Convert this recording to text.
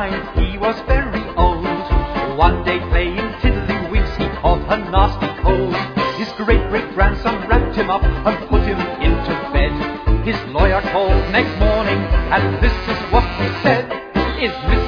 time he was very old. One day playing tiddlywinks he caught a nasty cold. His great-great-grandson wrapped him up and put him into bed. His lawyer called next morning and this is what he said: "Is Mr.